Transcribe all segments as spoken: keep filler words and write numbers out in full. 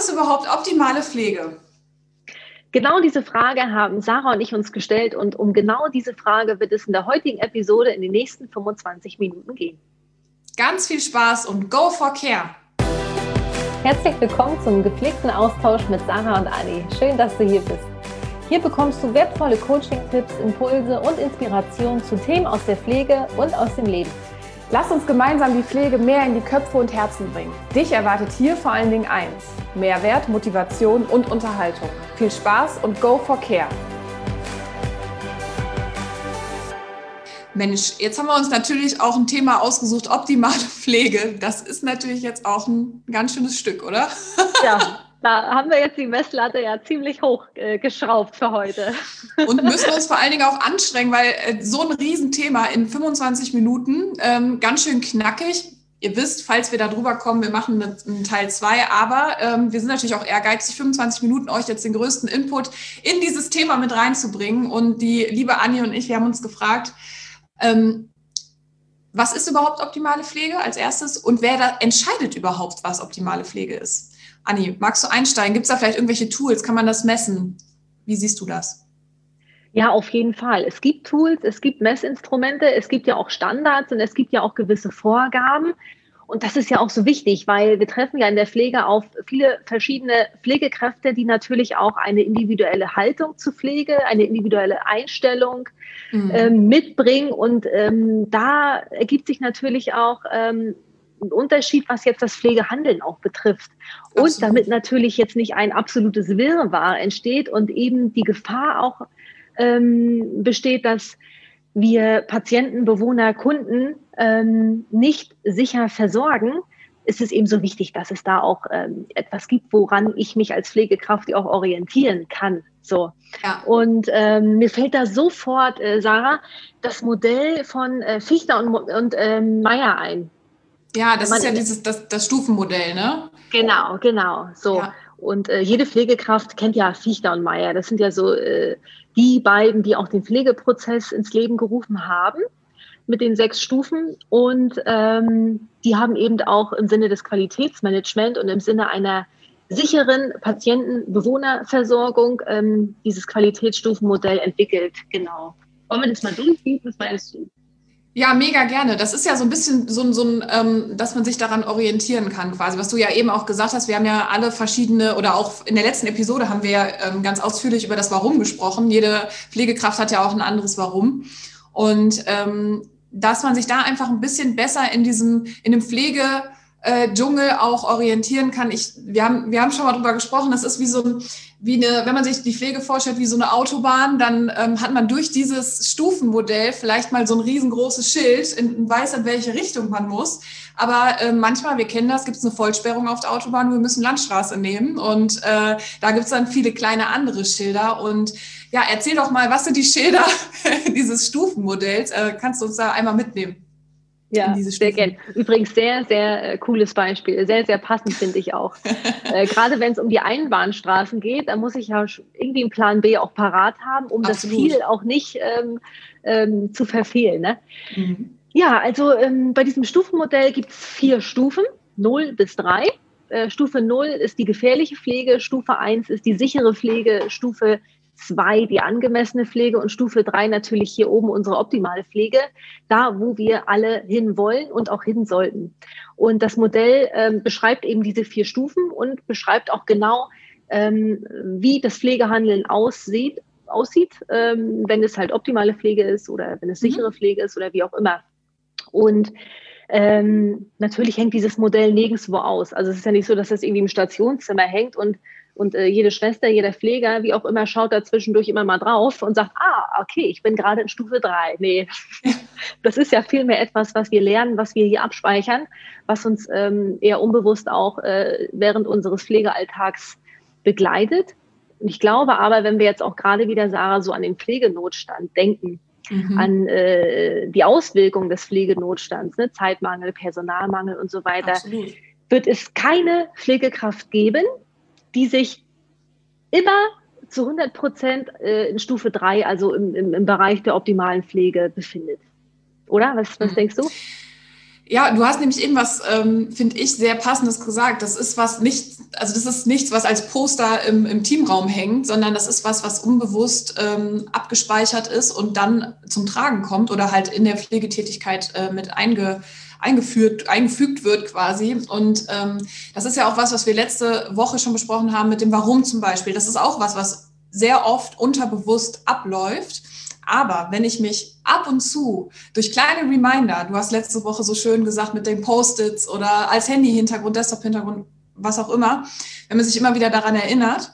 ist überhaupt optimale Pflege? Genau diese Frage haben Sarah und ich uns gestellt und um genau diese Frage wird es in der heutigen Episode in den nächsten fünfundzwanzig Minuten gehen. Ganz viel Spaß und go for care! Herzlich willkommen zum gepflegten Austausch mit Sarah und Anni. Schön, dass du hier bist. Hier bekommst du wertvolle Coaching-Tipps, Impulse und Inspiration zu Themen aus der Pflege und aus dem Leben. Lass uns gemeinsam die Pflege mehr in die Köpfe und Herzen bringen. Dich erwartet hier vor allen Dingen eins: Mehrwert, Motivation und Unterhaltung. Viel Spaß und go for care! Mensch, jetzt haben wir uns natürlich auch ein Thema ausgesucht, optimale Pflege. Das ist natürlich jetzt auch ein ganz schönes Stück, oder? Ja, da haben wir jetzt die Messlatte ja ziemlich hoch äh, geschraubt für heute. Und müssen uns vor allen Dingen auch anstrengen, weil äh, so ein Riesenthema in fünfundzwanzig Minuten, ähm, ganz schön knackig. Ihr wisst, falls wir da drüber kommen, wir machen einen Teil zwei, aber ähm, wir sind natürlich auch ehrgeizig, fünfundzwanzig Minuten euch jetzt den größten Input in dieses Thema mit reinzubringen. Und die liebe Anni und ich, wir haben uns gefragt, ähm, was ist überhaupt optimale Pflege als erstes und wer da entscheidet überhaupt, was optimale Pflege ist? Anni, magst du einsteigen? Gibt es da vielleicht irgendwelche Tools? Kann man das messen? Wie siehst du das? Ja, auf jeden Fall. Es gibt Tools, es gibt Messinstrumente, es gibt ja auch Standards und es gibt ja auch gewisse Vorgaben. Und das ist ja auch so wichtig, weil wir treffen ja in der Pflege auf viele verschiedene Pflegekräfte, die natürlich auch eine individuelle Haltung zur Pflege, eine individuelle Einstellung mhm. ähm, mitbringen. Und ähm, da ergibt sich natürlich auch ähm, ein Unterschied, was jetzt das Pflegehandeln auch betrifft. Und Absolut. Damit natürlich jetzt nicht ein absolutes Wirrwarr entsteht und eben die Gefahr auch ähm, besteht, dass wir Patienten, Bewohner, Kunden ähm, nicht sicher versorgen, ist es eben so wichtig, dass es da auch ähm, etwas gibt, woran ich mich als Pflegekraft auch orientieren kann. So. Ja. Und ähm, mir fällt da sofort, äh, Sarah, das Modell von äh, Fichter und, und äh, Meyer ein. Ja, das ist ja dieses das, das Stufenmodell, ne? Genau, genau. So. Ja. Und äh, jede Pflegekraft kennt ja Fichter und Meyer. Das sind ja so äh, die beiden, die auch den Pflegeprozess ins Leben gerufen haben mit den sechs Stufen. Und ähm, die haben eben auch im Sinne des Qualitätsmanagements und im Sinne einer sicheren Patienten-Bewohnerversorgung ähm, dieses Qualitätsstufenmodell entwickelt. Genau. Wollen wir das mal durchgehen? Was meinst du? Ja, mega gerne. Das ist ja so ein bisschen so ein, so ein ähm, dass man sich daran orientieren kann quasi, was du ja eben auch gesagt hast. Wir haben ja alle verschiedene oder auch in der letzten Episode haben wir ja ähm, ganz ausführlich über das Warum gesprochen. Jede Pflegekraft hat ja auch ein anderes Warum. Und ähm, dass man sich da einfach ein bisschen besser in diesem, in dem Pflege Äh, Dschungel auch orientieren kann. Ich, wir haben, wir haben schon mal drüber gesprochen, das ist wie so ein, wie eine, wenn man sich die Pflege vorstellt, wie so eine Autobahn, dann ähm, hat man durch dieses Stufenmodell vielleicht mal so ein riesengroßes Schild und weiß, in welche Richtung man muss. Aber äh, manchmal, wir kennen das, gibt es eine Vollsperrung auf der Autobahn, wir müssen Landstraße nehmen und äh, da gibt es dann viele kleine andere Schilder. Und ja, erzähl doch mal, was sind die Schilder dieses Stufenmodells? Äh, kannst du uns da einmal mitnehmen? Ja, sehr gerne. Übrigens sehr, sehr äh, cooles Beispiel. Sehr, sehr passend, finde ich auch. äh, gerade wenn es um die Einbahnstraßen geht, da muss ich ja irgendwie einen Plan B auch parat haben, um Absolut. Das Ziel auch nicht ähm, ähm, zu verfehlen. Ne? Mhm. Ja, also ähm, bei diesem Stufenmodell gibt es vier Stufen, null bis drei. Äh, Stufe null ist die gefährliche Pflege, Stufe eins ist die sichere Pflege, Stufe zwei die angemessene Pflege und Stufe drei natürlich hier oben unsere optimale Pflege, da wo wir alle hin wollen und auch hin sollten. Und das Modell ähm, beschreibt eben diese vier Stufen und beschreibt auch genau, ähm, wie das Pflegehandeln aussieht, aussieht ähm, wenn es halt optimale Pflege ist oder wenn es sichere mhm. Pflege ist oder wie auch immer. Und ähm, natürlich hängt dieses Modell nirgendwo aus. Also es ist ja nicht so, dass das irgendwie im Stationszimmer hängt und Und äh, jede Schwester, jeder Pfleger, wie auch immer, schaut da zwischendurch immer mal drauf und sagt, ah, okay, ich bin gerade in Stufe drei. Nee, das ist ja vielmehr etwas, was wir lernen, was wir hier abspeichern, was uns ähm, eher unbewusst auch äh, während unseres Pflegealltags begleitet. Und ich glaube aber, wenn wir jetzt auch gerade wieder, Sarah, so an den Pflegenotstand denken, mhm. an äh, die Auswirkungen des Pflegenotstands, ne, Zeitmangel, Personalmangel und so weiter, Absolut. Wird es keine Pflegekraft geben, die sich immer zu hundert Prozent in Stufe drei, also im, im, im Bereich der optimalen Pflege befindet. Oder? Was, was hm. denkst du? Ja, du hast nämlich eben was, ähm, finde ich, sehr Passendes gesagt. Das ist was nicht, also das ist nichts, was als Poster im, im Teamraum hängt, sondern das ist was, was unbewusst ähm, abgespeichert ist und dann zum Tragen kommt oder halt in der Pflegetätigkeit äh, mit einge, eingeführt, eingefügt wird quasi. Und ähm, das ist ja auch was, was wir letzte Woche schon besprochen haben mit dem Warum zum Beispiel. Das ist auch was, was sehr oft unterbewusst abläuft. Aber wenn ich mich ab und zu durch kleine Reminder, du hast letzte Woche so schön gesagt mit den Post-its oder als Handy-Hintergrund, Desktop-Hintergrund, was auch immer, wenn man sich immer wieder daran erinnert,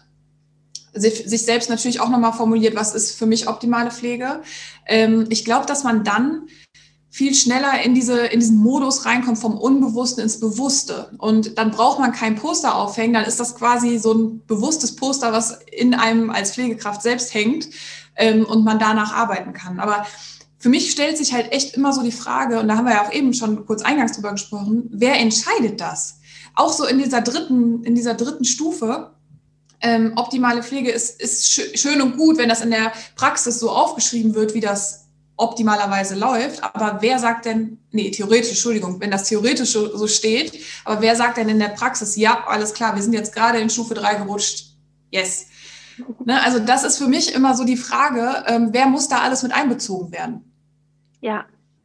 sich selbst natürlich auch nochmal formuliert, was ist für mich optimale Pflege. Ich glaube, dass man dann viel schneller in diese, in diesen Modus reinkommt, vom Unbewussten ins Bewusste. Und dann braucht man kein Poster aufhängen, dann ist das quasi so ein bewusstes Poster, was in einem als Pflegekraft selbst hängt ähm, und man danach arbeiten kann. Aber für mich stellt sich halt echt immer so die Frage, und da haben wir ja auch eben schon kurz eingangs drüber gesprochen, wer entscheidet das? Auch so in dieser dritten, in dieser dritten Stufe. Ähm, optimale Pflege ist, ist sch- schön und gut, wenn das in der Praxis so aufgeschrieben wird, wie das optimalerweise läuft, aber wer sagt denn, nee, theoretisch, Entschuldigung, wenn das theoretisch so, so steht, aber wer sagt denn in der Praxis, ja, alles klar, wir sind jetzt gerade in Stufe drei gerutscht, yes. Ne, also das ist für mich immer so die Frage, ähm, wer muss da alles mit einbezogen werden? Ja,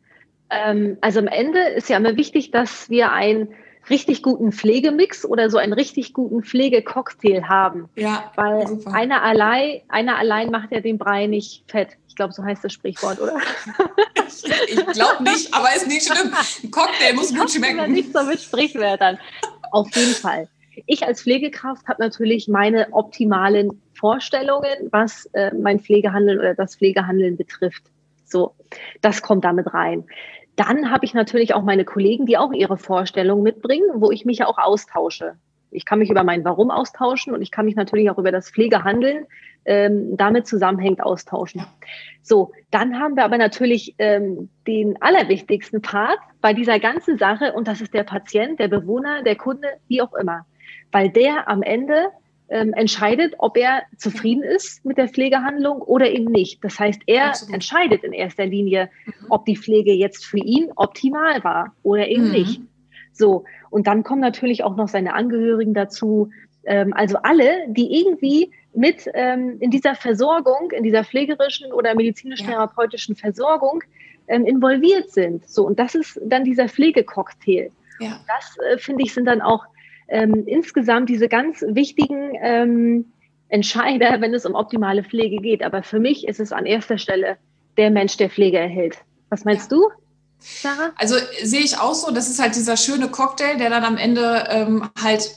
ähm, also am Ende ist ja immer wichtig, dass wir einen richtig guten Pflegemix oder so einen richtig guten Pflegecocktail haben. Ja, weil super. einer allein, einer allein macht ja den Brei nicht fett. Ich glaube, so heißt das Sprichwort, oder? Ich glaube nicht, aber ist nicht schlimm. Ein Cocktail muss gut schmecken. Nicht so mit Sprichwörtern. Auf jeden Fall. Ich als Pflegekraft habe natürlich meine optimalen Vorstellungen, was äh, mein Pflegehandeln oder das Pflegehandeln betrifft. So, das kommt damit rein. Dann habe ich natürlich auch meine Kollegen, die auch ihre Vorstellungen mitbringen, wo ich mich ja auch austausche. Ich kann mich über mein Warum austauschen und ich kann mich natürlich auch über das Pflegehandeln ähm, damit zusammenhängend austauschen. Ja. So, dann haben wir aber natürlich ähm, den allerwichtigsten Part bei dieser ganzen Sache und das ist der Patient, der Bewohner, der Kunde, wie auch immer. Weil der am Ende ähm, entscheidet, ob er zufrieden ist mit der Pflegehandlung oder eben nicht. Das heißt, er Absolut. entscheidet in erster Linie, Mhm. ob die Pflege jetzt für ihn optimal war oder eben Mhm. nicht. So, und dann kommen natürlich auch noch seine Angehörigen dazu, ähm, also alle, die irgendwie mit ähm, in dieser Versorgung, in dieser pflegerischen oder medizinisch-therapeutischen Versorgung ähm, involviert sind. So, und das ist dann dieser Pflegecocktail. Ja. Das, äh, finde ich, sind dann auch ähm, insgesamt diese ganz wichtigen ähm, Entscheider, wenn es um optimale Pflege geht. Aber für mich ist es an erster Stelle der Mensch, der Pflege erhält. Was meinst Ja. du, Sarah? Also sehe ich auch so, das ist halt dieser schöne Cocktail, der dann am Ende ähm, halt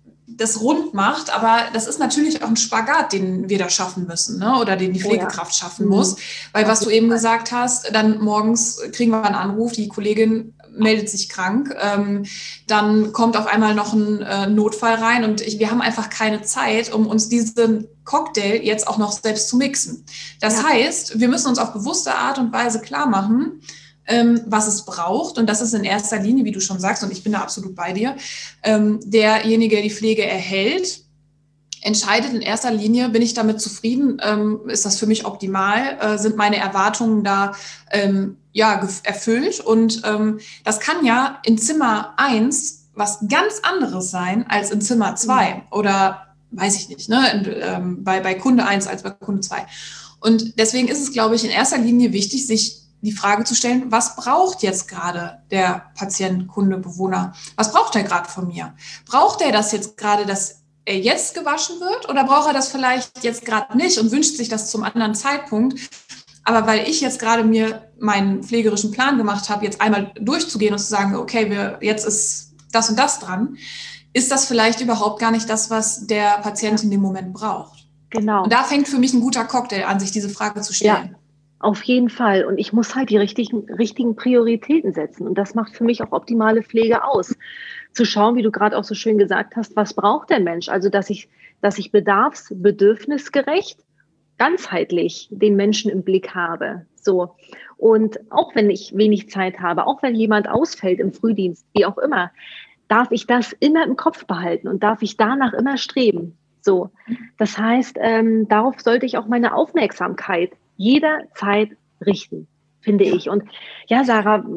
das rund macht, aber das ist natürlich auch ein Spagat, den wir da schaffen müssen, ne? Oder den die Oh ja. Pflegekraft schaffen Mhm. muss, weil was Auf du jeden eben Fall. gesagt hast, dann morgens kriegen wir einen Anruf, die Kollegin meldet sich krank, ähm, dann kommt auf einmal noch ein äh, Notfall rein und ich, wir haben einfach keine Zeit, um uns diesen Cocktail jetzt auch noch selbst zu mixen. Das Ja. heißt, wir müssen uns auf bewusste Art und Weise klar machen, ähm, was es braucht. Und das ist in erster Linie, wie du schon sagst, und ich bin da absolut bei dir, ähm, derjenige, der die Pflege erhält, entscheidet in erster Linie, bin ich damit zufrieden, ähm, ist das für mich optimal, äh, sind meine Erwartungen da ähm, ja, gef- erfüllt. Und ähm, das kann ja in Zimmer eins was ganz anderes sein als in Zimmer zwei oder weiß ich nicht, ne, in, ähm, bei, bei Kunde eins als bei Kunde zwei. Und deswegen ist es, glaube ich, in erster Linie wichtig, sich die Frage zu stellen, was braucht jetzt gerade der Patient, Kunde, Bewohner? Was braucht er gerade von mir? Braucht er das jetzt gerade, dass er jetzt gewaschen wird oder braucht er das vielleicht jetzt gerade nicht und wünscht sich das zum anderen Zeitpunkt? Aber weil ich jetzt gerade mir meinen pflegerischen Plan gemacht habe, jetzt einmal durchzugehen und zu sagen, okay, wir, jetzt ist das und das dran, ist das vielleicht überhaupt gar nicht das, was der Patient in dem Moment braucht. Genau. Und da fängt für mich ein guter Cocktail an, sich diese Frage zu stellen. Ja, auf jeden Fall. Und ich muss halt die richtigen, richtigen Prioritäten setzen. Und das macht für mich auch optimale Pflege aus. Zu schauen, wie du gerade auch so schön gesagt hast, was braucht der Mensch? Also, dass ich, dass ich bedarfs-, bedürfnisgerecht, ganzheitlich den Menschen im Blick habe. So. Und auch wenn ich wenig Zeit habe, auch wenn jemand ausfällt im Frühdienst, wie auch immer, darf ich das immer im Kopf behalten und darf ich danach immer streben. So. Das heißt, ähm, darauf sollte ich auch meine Aufmerksamkeit jederzeit richten, finde ich. Und ja, Sarah,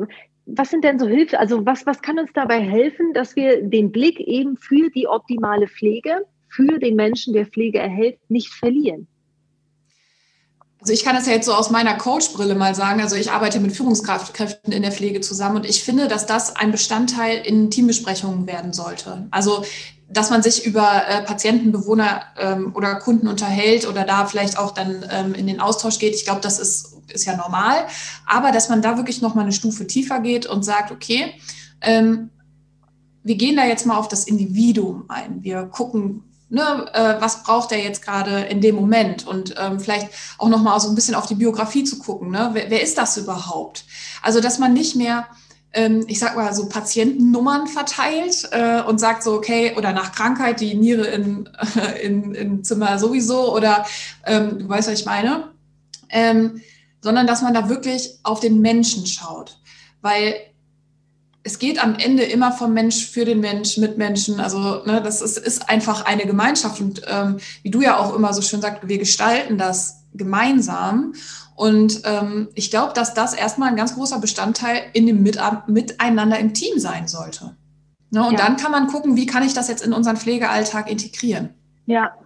was sind denn so Hilfe, also was, was kann uns dabei helfen, dass wir den Blick eben für die optimale Pflege, für den Menschen, der Pflege erhält, nicht verlieren? Also ich kann das ja jetzt so aus meiner Coach-Brille mal sagen. Also ich arbeite mit Führungskräften in der Pflege zusammen und ich finde, dass das ein Bestandteil in Teambesprechungen werden sollte. Also dass man sich über äh, Patienten, Bewohner ähm, oder Kunden unterhält oder da vielleicht auch dann ähm, in den Austausch geht. Ich glaube, das ist, ist ja normal. Aber dass man da wirklich noch mal eine Stufe tiefer geht und sagt, okay, ähm, wir gehen da jetzt mal auf das Individuum ein. Wir gucken, ne, äh, was braucht er jetzt gerade in dem Moment und ähm, vielleicht auch noch mal so ein bisschen auf die Biografie zu gucken. Ne? Wer, wer ist das überhaupt? Also, dass man nicht mehr ich sag mal, so Patientennummern verteilt äh, und sagt so, okay, oder nach Krankheit die Niere in, äh, in, im Zimmer sowieso oder ähm, du weißt, was ich meine, ähm, sondern dass man da wirklich auf den Menschen schaut, weil es geht am Ende immer vom Mensch für den Mensch, mit Menschen, also ne, das ist, ist einfach eine Gemeinschaft und ähm, wie du ja auch immer so schön sagst, wir gestalten das gemeinsam. Und ähm, ich glaube, dass das erstmal ein ganz großer Bestandteil in dem Mit- Miteinander im Team sein sollte. Ne? Und ja. Dann kann man gucken, wie kann ich das jetzt in unseren Pflegealltag integrieren. Ja,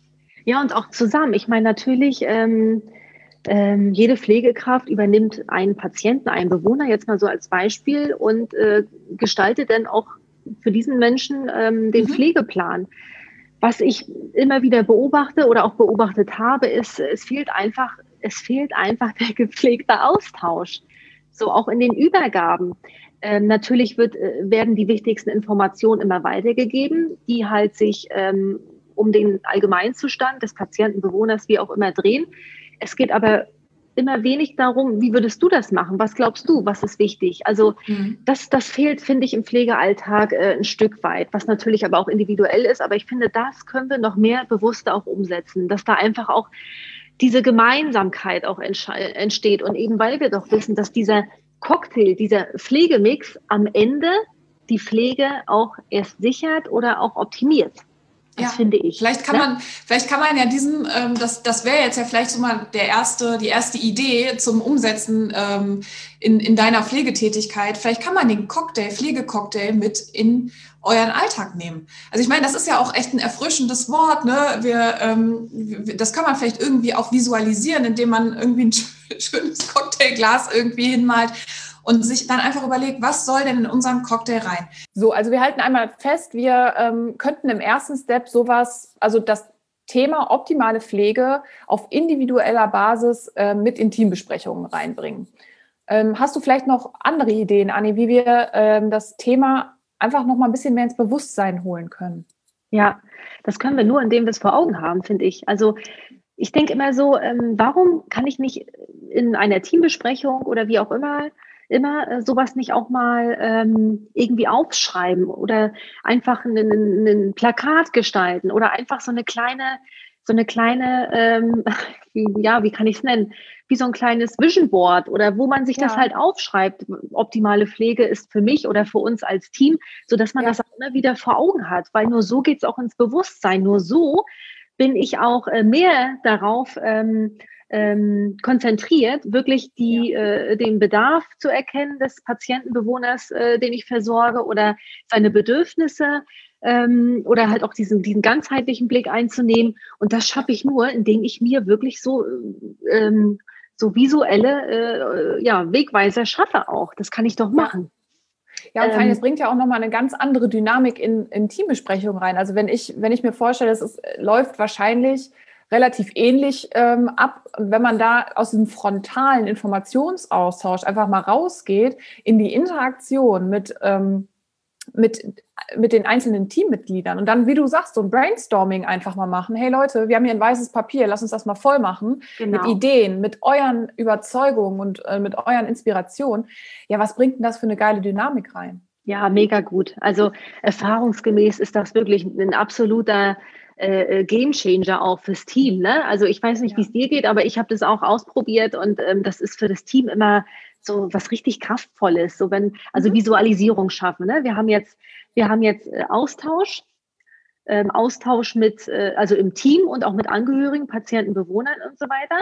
ja und auch zusammen. Ich meine natürlich, ähm, ähm, jede Pflegekraft übernimmt einen Patienten, einen Bewohner, jetzt mal so als Beispiel, und äh, gestaltet dann auch für diesen Menschen ähm, den mhm. Pflegeplan. Was ich immer wieder beobachte oder auch beobachtet habe, ist, es fehlt einfach, es fehlt einfach der gepflegte Austausch. So auch in den Übergaben. Ähm, natürlich wird, äh, werden die wichtigsten Informationen immer weitergegeben, die halt sich ähm, um den Allgemeinzustand des Patienten, Bewohners, wie auch immer drehen. Es geht aber immer wenig darum, wie würdest du das machen? Was glaubst du? Was ist wichtig? Also mhm. das, das fehlt, finde ich, im Pflegealltag äh, ein Stück weit, was natürlich aber auch individuell ist. Aber ich finde, das können wir noch mehr bewusster auch umsetzen, dass da einfach auch diese Gemeinsamkeit auch entsteht. Und eben weil wir doch wissen, dass dieser Cocktail, dieser Pflegemix am Ende die Pflege auch erst sichert oder auch optimiert. Das ja, finde ich. Vielleicht kann ne? man, vielleicht kann man ja diesen, ähm, das, das wäre jetzt ja vielleicht so mal der erste, die erste Idee zum Umsetzen ähm, in, in deiner Pflegetätigkeit. Vielleicht kann man den Cocktail, Pflegecocktail mit in euren Alltag nehmen. Also ich meine, das ist ja auch echt ein erfrischendes Wort, ne? Wir, ähm, das kann man vielleicht irgendwie auch visualisieren, indem man irgendwie ein schönes Cocktailglas irgendwie hinmalt. Und sich dann einfach überlegt, was soll denn in unseren Cocktail rein? So, also wir halten einmal fest, wir ähm, könnten im ersten Step sowas, also das Thema optimale Pflege auf individueller Basis äh, mit in Teambesprechungen reinbringen. Ähm, hast du vielleicht noch andere Ideen, Anni, wie wir ähm, das Thema einfach noch mal ein bisschen mehr ins Bewusstsein holen können? Ja, das können wir nur, indem wir es vor Augen haben, finde ich. Also ich denke immer so, ähm, warum kann ich nicht in einer Teambesprechung oder wie auch immer immer äh, sowas nicht auch mal ähm, irgendwie aufschreiben oder einfach ein, ein, ein Plakat gestalten oder einfach so eine kleine, so eine kleine, ähm, wie, ja, wie kann ich es nennen, wie so ein kleines Vision Board oder wo man sich ja. das halt aufschreibt. Optimale Pflege ist für mich oder für uns als Team, so dass man ja. das auch immer wieder vor Augen hat, weil nur so geht es auch ins Bewusstsein. Nur so bin ich auch äh, mehr darauf ähm, Ähm, konzentriert, wirklich die, ja. äh, den Bedarf zu erkennen des Patientenbewohners, äh, den ich versorge oder seine Bedürfnisse ähm, oder halt auch diesen, diesen ganzheitlichen Blick einzunehmen. Und das schaffe ich nur, indem ich mir wirklich so, ähm, so visuelle äh, ja, Wegweiser schaffe auch. Das kann ich doch machen. Ja, und vor allem, es bringt ja auch nochmal eine ganz andere Dynamik in, in Teambesprechungen rein. Also wenn ich, wenn ich mir vorstelle, es ist, läuft wahrscheinlich relativ ähnlich ähm, ab. Und wenn man da aus diesem frontalen Informationsaustausch einfach mal rausgeht in die Interaktion mit, ähm, mit, mit den einzelnen Teammitgliedern und dann, wie du sagst, so ein Brainstorming einfach mal machen. Hey Leute, wir haben hier ein weißes Papier, lass uns das mal voll machen. Genau. Mit Ideen, mit euren Überzeugungen und äh, mit euren Inspirationen. Ja, was bringt denn das für eine geile Dynamik rein? Ja, mega gut. Also erfahrungsgemäß ist das wirklich ein absoluter Äh, Gamechanger auch fürs Team. Ne? Also ich weiß nicht, ja. wie es dir geht, aber ich habe das auch ausprobiert und ähm, das ist für das Team immer so was richtig Kraftvolles. So wenn, also mhm. Visualisierung schaffen. Ne? Wir haben jetzt, wir haben jetzt äh, Austausch, ähm, Austausch mit, äh, also im Team und auch mit Angehörigen, Patienten, Bewohnern und so weiter.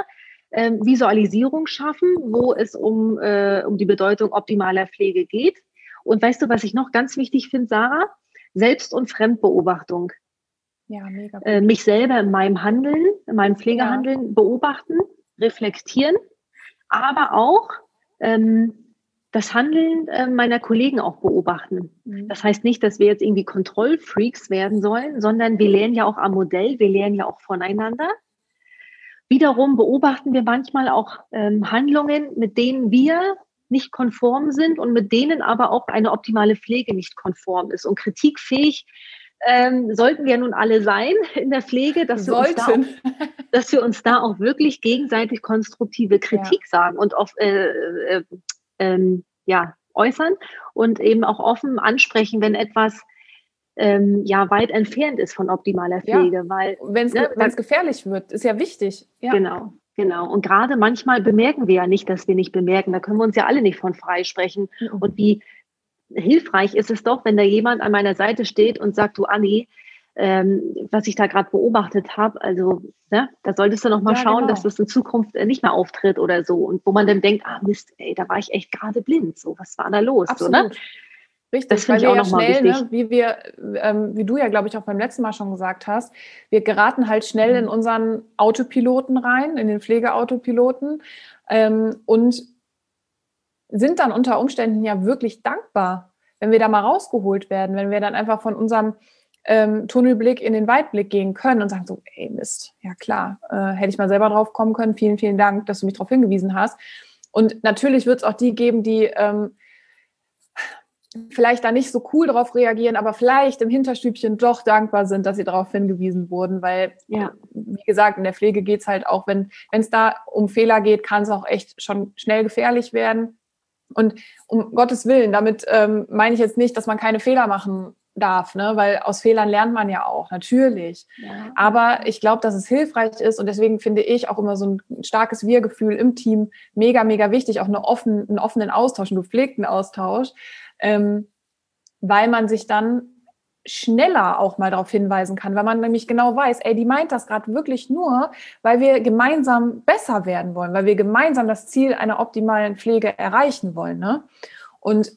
ähm, Visualisierung schaffen, wo es um, äh, um die Bedeutung optimaler Pflege geht. Und weißt du, was ich noch ganz wichtig finde, Sarah? Selbst- und Fremdbeobachtung. Ja, mega gut. Äh, mich selber in meinem Handeln, in meinem Pflegehandeln ja. beobachten, reflektieren, aber auch ähm, das Handeln äh, meiner Kollegen auch beobachten. Mhm. Das heißt nicht, dass wir jetzt irgendwie Kontrollfreaks werden sollen, sondern wir lernen ja auch am Modell, wir lernen ja auch voneinander. Wiederum beobachten wir manchmal auch ähm, Handlungen, mit denen wir nicht konform sind und mit denen aber auch eine optimale Pflege nicht konform ist. Und kritikfähig ähm, sollten wir nun alle sein in der Pflege, dass wir, uns da, auch, dass wir uns da auch wirklich gegenseitig konstruktive Kritik ja. sagen und auf, äh, äh, ähm, ja, äußern und eben auch offen ansprechen, wenn etwas ähm, ja weit entfernt ist von optimaler Pflege. Ja. Weil wenn es ne, gefährlich wird, ist ja wichtig. Ja. Genau. Genau. Und gerade manchmal bemerken wir ja nicht, dass wir nicht bemerken. Da können wir uns ja alle nicht von freisprechen. Mhm. Und wie hilfreich ist es doch, wenn da jemand an meiner Seite steht und sagt, du Anni, ähm, was ich da gerade beobachtet habe, also ne, da solltest du noch mal ja, schauen, genau. dass das in Zukunft äh, nicht mehr auftritt oder so. Und wo man dann denkt, ah Mist, ey, da war ich echt gerade blind. So, was war da los? Absolut. Oder? Richtig, das weil wir ja schnell, ne, wie wir, ähm, wie du ja, glaube ich, auch beim letzten Mal schon gesagt hast, wir geraten halt schnell in unseren Autopiloten rein, in den Pflegeautopiloten ähm, und sind dann unter Umständen ja wirklich dankbar, wenn wir da mal rausgeholt werden, wenn wir dann einfach von unserem ähm, Tunnelblick in den Weitblick gehen können und sagen so, ey Mist, ja klar, äh, hätte ich mal selber drauf kommen können, vielen, vielen Dank, dass du mich darauf hingewiesen hast. Und natürlich wird es auch die geben, die ähm, vielleicht da nicht so cool drauf reagieren, aber vielleicht im Hinterstübchen doch dankbar sind, dass sie darauf hingewiesen wurden, weil, ja. wie gesagt, in der Pflege geht es halt auch, wenn es da um Fehler geht, kann es auch echt schon schnell gefährlich werden. Und um Gottes Willen, damit ähm, meine ich jetzt nicht, dass man keine Fehler machen darf, ne? Weil aus Fehlern lernt man ja auch, natürlich. Ja. Aber ich glaube, dass es hilfreich ist und deswegen finde ich auch immer so ein starkes Wir-Gefühl im Team mega, mega wichtig, auch eine offen, einen offenen Austausch, einen gepflegten Austausch, Ähm, weil man sich dann schneller auch mal darauf hinweisen kann, weil man nämlich genau weiß, ey, die meint das gerade wirklich nur, weil wir gemeinsam besser werden wollen, weil wir gemeinsam das Ziel einer optimalen Pflege erreichen wollen. Ne? Und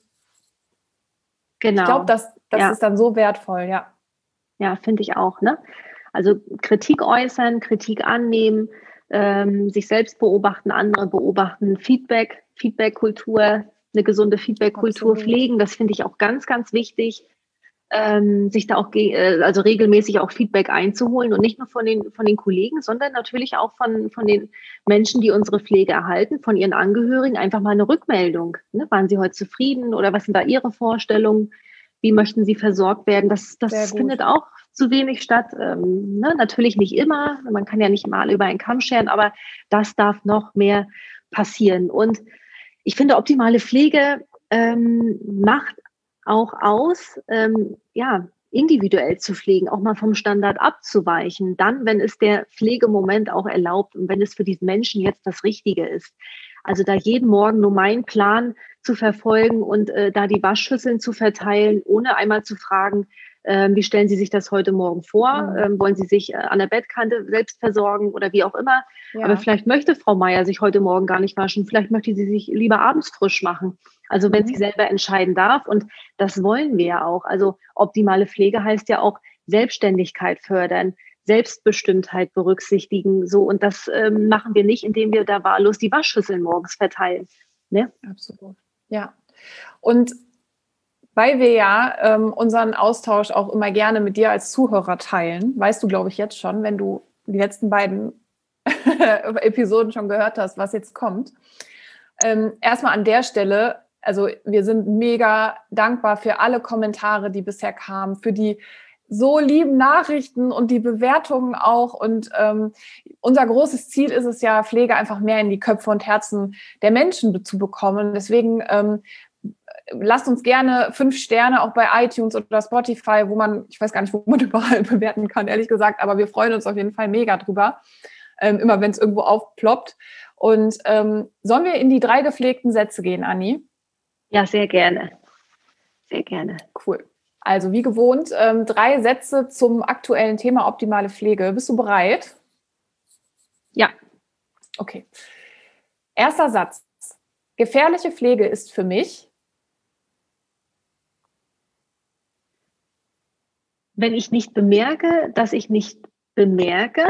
genau. ich glaube, das, das ja. ist dann so wertvoll, ja. Ja, finde ich auch. Ne? Also Kritik äußern, Kritik annehmen, ähm, sich selbst beobachten, andere beobachten, Feedback, Feedback-Kultur, eine gesunde Feedback-Kultur Absolut. pflegen. Das finde ich auch ganz, ganz wichtig, ähm, sich da auch äh, also regelmäßig auch Feedback einzuholen und nicht nur von den, von den Kollegen, sondern natürlich auch von, von den Menschen, die unsere Pflege erhalten, von ihren Angehörigen, einfach mal eine Rückmeldung. Ne? Waren sie heute zufrieden oder was sind da ihre Vorstellungen? Wie möchten sie versorgt werden? Das, das findet auch zu wenig statt. Ähm, ne? Natürlich nicht immer. Man kann ja nicht mal über einen Kamm scheren, aber das darf noch mehr passieren. Und ich finde, optimale Pflege ähm, macht auch aus, ähm, ja, individuell zu pflegen, auch mal vom Standard abzuweichen, dann, wenn es der Pflegemoment auch erlaubt und wenn es für diesen Menschen jetzt das Richtige ist. Also da jeden Morgen nur meinen Plan zu verfolgen und äh, da die Waschschüsseln zu verteilen, ohne einmal zu fragen, äh, wie stellen Sie sich das heute Morgen vor? Mhm. Ähm, wollen Sie sich äh, an der Bettkante selbst versorgen oder wie auch immer? Ja. Aber vielleicht möchte Frau Meier sich heute Morgen gar nicht waschen. Vielleicht möchte sie sich lieber abends frisch machen. Also wenn mhm. sie selber entscheiden darf. Und das wollen wir ja auch. Also optimale Pflege heißt ja auch Selbstständigkeit fördern, Selbstbestimmtheit berücksichtigen. So, und das ähm, machen wir nicht, indem wir da wahllos die Waschschüsseln morgens verteilen. Ne? Absolut. Ja. Und weil wir ja ähm, unseren Austausch auch immer gerne mit dir als Zuhörer teilen, weißt du, glaube ich, jetzt schon, wenn du die letzten beiden Episoden schon gehört hast, was jetzt kommt. Ähm, erstmal an der Stelle, also wir sind mega dankbar für alle Kommentare, die bisher kamen, für die so lieben Nachrichten und die Bewertungen auch. Und ähm, unser großes Ziel ist es ja, Pflege einfach mehr in die Köpfe und Herzen der Menschen zu bekommen. Deswegen ähm, lasst uns gerne fünf Sterne auch bei iTunes oder Spotify, wo man, ich weiß gar nicht, wo man überall bewerten kann, ehrlich gesagt, aber wir freuen uns auf jeden Fall mega drüber, ähm, immer wenn es irgendwo aufploppt. Und ähm, sollen wir in die drei gepflegten Sätze gehen, Anni? Ja, sehr gerne. Sehr gerne. Cool. Also wie gewohnt, ähm, drei Sätze zum aktuellen Thema optimale Pflege. Bist du bereit? Ja. Okay. Erster Satz. Gefährliche Pflege ist für mich, wenn ich nicht bemerke, dass ich nicht bemerke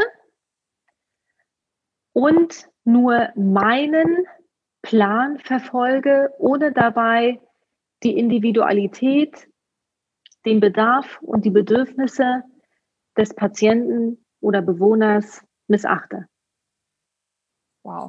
und nur meinen Plan verfolge, ohne dabei die Individualität, den Bedarf und die Bedürfnisse des Patienten oder Bewohners missachte. Wow.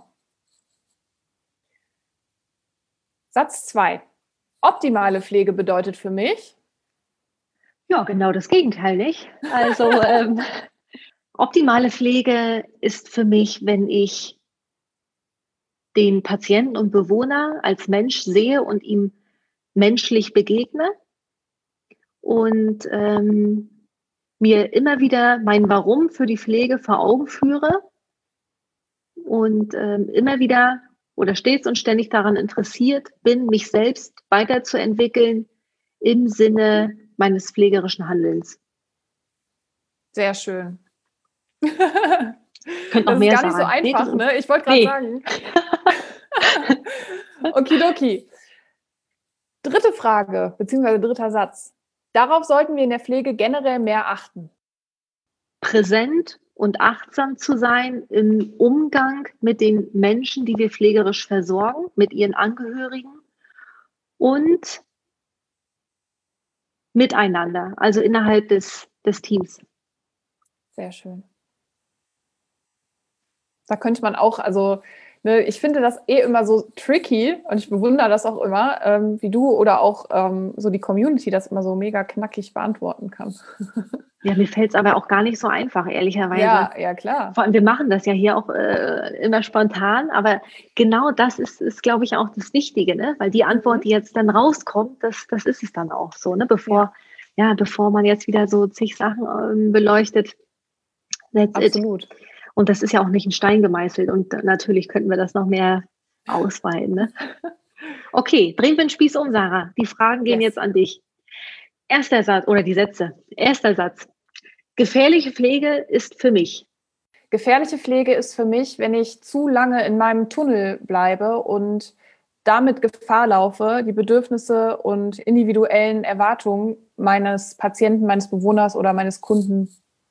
Satz zwei. Optimale Pflege bedeutet für mich? Ja, genau das Gegenteil, nicht? Also ähm, optimale Pflege ist für mich, wenn ich den Patienten und Bewohner als Mensch sehe und ihm menschlich begegne und ähm, mir immer wieder mein Warum für die Pflege vor Augen führe und ähm, immer wieder oder stets und ständig daran interessiert bin, mich selbst weiterzuentwickeln im Sinne meines pflegerischen Handelns. Sehr schön. Könnte noch das mehr ist gar nicht sagen. so einfach, nee, ne? Ich wollte gerade nee. sagen. Okidoki. Dritte Frage, beziehungsweise dritter Satz. Darauf sollten wir in der Pflege generell mehr achten. Präsent und achtsam zu sein im Umgang mit den Menschen, die wir pflegerisch versorgen, mit ihren Angehörigen und miteinander, also innerhalb des, des Teams. Sehr schön. Da könnte man auch, also ne, ich finde das eh immer so tricky und ich bewundere das auch immer, ähm, wie du oder auch ähm, so die Community das immer so mega knackig beantworten kann. Ja, mir fällt es aber auch gar nicht so einfach, ehrlicherweise. Ja, ja, klar. Vor allem, wir machen das ja hier auch äh, immer spontan, aber genau das ist, ist glaube ich, auch das Wichtige, ne? Weil die Antwort, die jetzt dann rauskommt, das, das ist es dann auch so, ne? Bevor, ja. ja, bevor man jetzt wieder so zig Sachen ähm, beleuchtet. That's Absolut. It. Und das ist ja auch nicht in Stein gemeißelt und natürlich könnten wir das noch mehr ausweiten, ne? Okay, drehen wir den Spieß um, Sarah. Die Fragen gehen Yes. jetzt an dich. Erster Satz oder die Sätze. Erster Satz. Gefährliche Pflege ist für mich. Gefährliche Pflege ist für mich, wenn ich zu lange in meinem Tunnel bleibe und damit Gefahr laufe, die Bedürfnisse und individuellen Erwartungen meines Patienten, meines Bewohners oder meines Kunden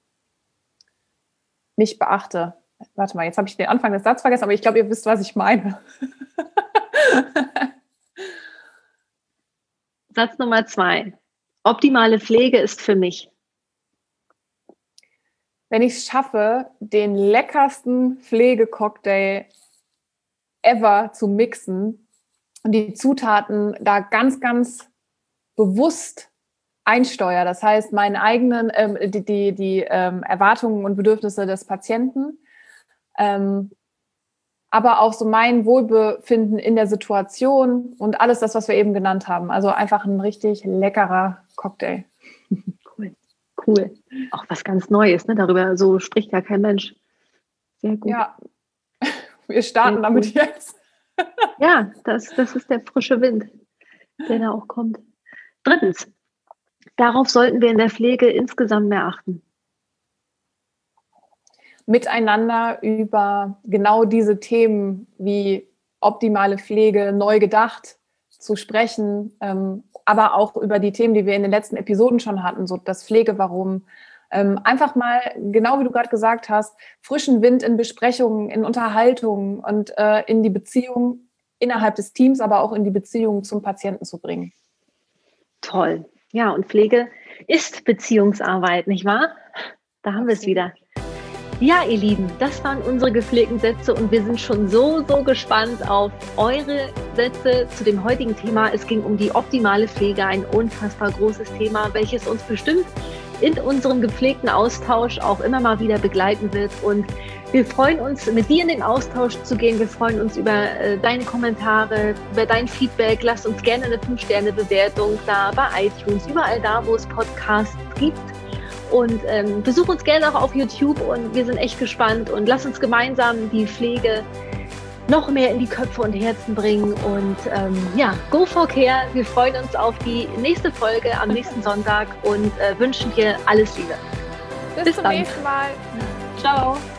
nicht beachte. Warte mal, jetzt habe ich den Anfang des Satzes vergessen, aber ich glaube, ihr wisst, was ich meine. Satz Nummer zwei. Optimale Pflege ist für mich. Wenn ich es schaffe, den leckersten Pflegecocktail ever zu mixen und die Zutaten da ganz, ganz bewusst einsteuere, das heißt, meine eigenen, ähm, die, die, die ähm, Erwartungen und Bedürfnisse des Patienten, ähm, aber auch so mein Wohlbefinden in der Situation und alles das, was wir eben genannt haben. Also einfach ein richtig leckerer Cocktail. Cool. Cool. Auch was ganz Neues, ne? Darüber so spricht ja kein Mensch. Sehr gut. Ja, wir starten damit jetzt. Ja, das, das ist der frische Wind, der da auch kommt. Drittens, darauf sollten wir in der Pflege insgesamt mehr achten. Miteinander über genau diese Themen wie optimale Pflege neu gedacht zu sprechen, ähm, aber auch über die Themen, die wir in den letzten Episoden schon hatten, so das Pflegewarum. Ähm, einfach mal, genau wie du gerade gesagt hast, frischen Wind in Besprechungen, in Unterhaltungen und äh, in die Beziehung innerhalb des Teams, aber auch in die Beziehung zum Patienten zu bringen. Toll. Ja, und Pflege ist Beziehungsarbeit, nicht wahr? Da haben wir es wieder. Ja, ihr Lieben, das waren unsere gepflegten Sätze und wir sind schon so, so gespannt auf eure Sätze zu dem heutigen Thema. Es ging um die optimale Pflege, ein unfassbar großes Thema, welches uns bestimmt in unserem gepflegten Austausch auch immer mal wieder begleiten wird. Und wir freuen uns, mit dir in den Austausch zu gehen. Wir freuen uns über äh, deine Kommentare, über dein Feedback. Lass uns gerne eine fünf Sterne Bewertung da bei iTunes, überall da, wo es Podcasts gibt. Und ähm, besuch uns gerne auch auf YouTube und wir sind echt gespannt und lass uns gemeinsam die Pflege noch mehr in die Köpfe und Herzen bringen und ähm, ja, go for care. Wir freuen uns auf die nächste Folge am nächsten Sonntag und äh, wünschen dir alles Liebe. Bis, Bis zum dann. nächsten Mal. Ciao.